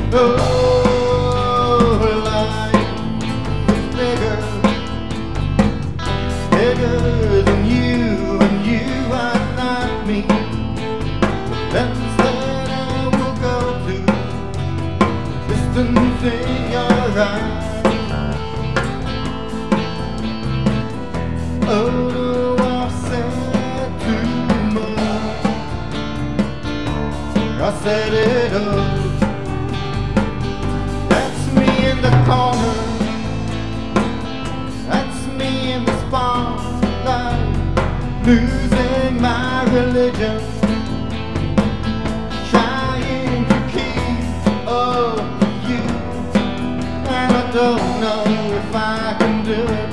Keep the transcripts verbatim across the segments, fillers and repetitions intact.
Oh, life is bigger, bigger than you, and you are not me. That's that I will go to, distance in your eyes. Oh, no, I've said too much. I said it all. That's me in the corner. That's me in the spotlight, losing my religion, trying to keep up with you, and I don't know if I can do it.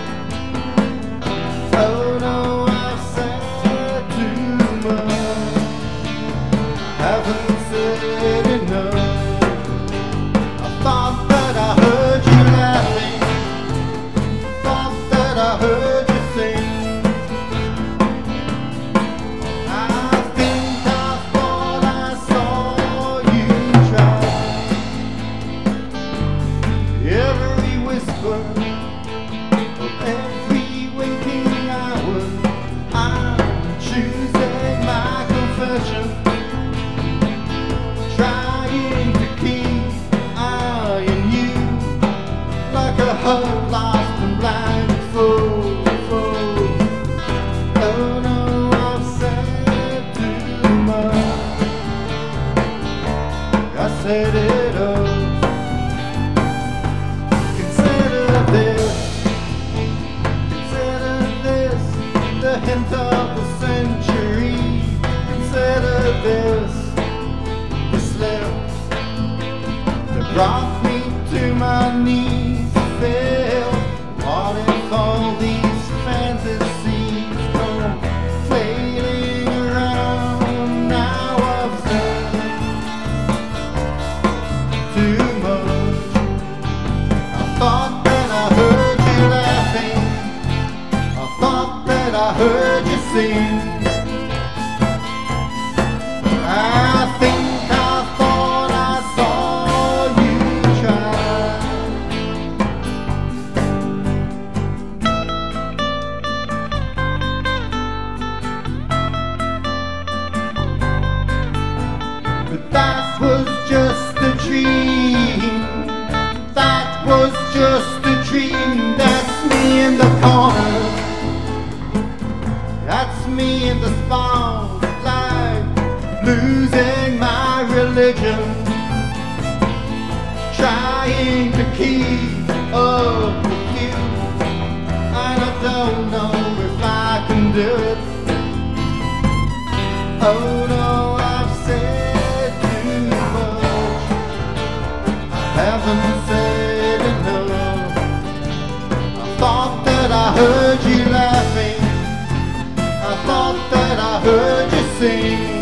Oh no, I've said too much, haven't said enough. I thought that I heard you laughing, thought that I heard you sing. I think I thought I saw you try. Every whisper of every waking hour, I'm choosing my confession, trying to keep eyeing you like a heart lost and blind fool, fool. Oh no, I've said too much, I said it all. Consider this, consider this, the hint of the century. Consider this, the slip that brought me to my knees. Fail. What if all these fantasies come flailing around? Now I've said too much. I thought that I heard you laughing, I thought that I heard you sing. I think I thought I saw you try. But that was just a dream, that was just a dream. That's me in the corner, that's me in the spotlight, losing my religion, trying to keep up with you, and I don't know if I can do it. Oh no, I've said too much, I haven't said enough. I thought that I heard you laughing, I thought that I heard you sing.